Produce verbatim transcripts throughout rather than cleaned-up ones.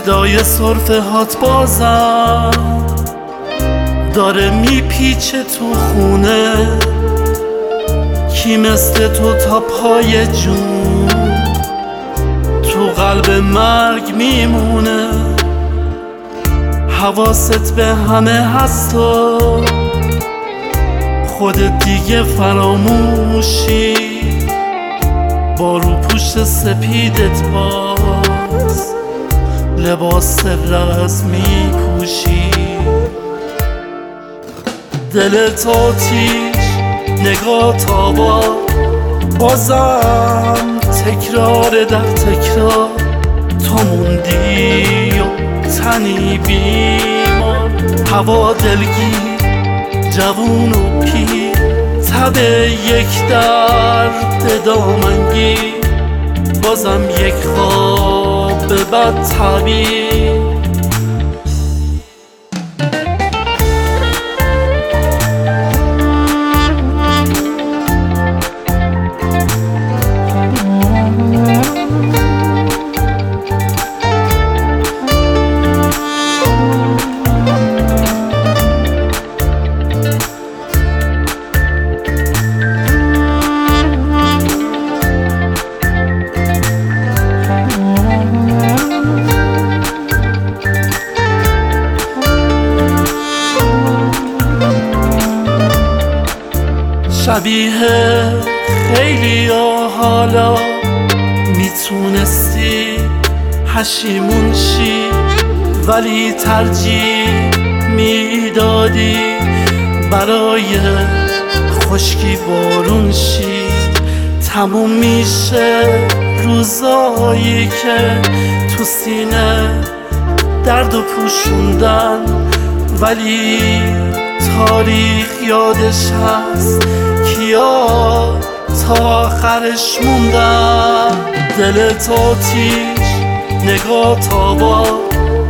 صدای سرفه هات بازم داره میپیچه تو خونه. کی مثل تو تا پای جون تو قلب مرگ میمونه؟ حواست به همه هست و خودت دیگه فراموشی، با رو پوشت سپیدت باز لباس رز میپوشی. دلت آتیش، نگات آباد، بازم تکرار در تکرار. تو موندی و تنی بیمار، هوا دلگیر، جوون و پیر، تب یک درد دامنگیر، بازم یک خواب بد تعبیر. شبیه خیلی ها حالا میتونستی پشیمون شی، ولی ترجیح میدادی برای خشکی بارون شی. تموم میشه روزایی که تو سینه درد و پوشوندن، ولی تاریخ یادش هست کیا تا آخرش موندن. دلت آتیش، نگات آباد،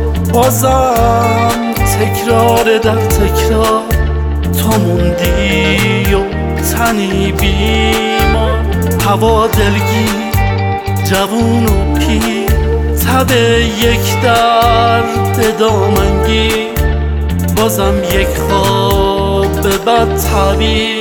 بازم تکرار در تکرار. تو موندی و تنی بیمار، هوا دلگیر، جوون و پیر، تب یک درد دامنگیر، بازم یک خواب بد تعبیر.